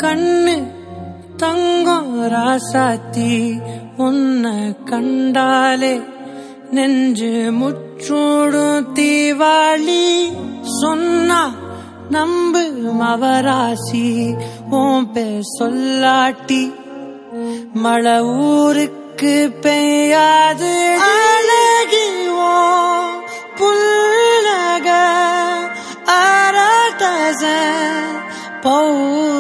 கண்ணு தங்கம் ராசாத்தி உன்னை கண்டாலே நெஞ்சு முற்றோடும் தீவாளி சொன்னா நம்பு மவராசி உன் பேர் சொல்லாட்டி மழை ஊருக்கு பெய்யாது அழகி உன் புல்லக அரதச பௌ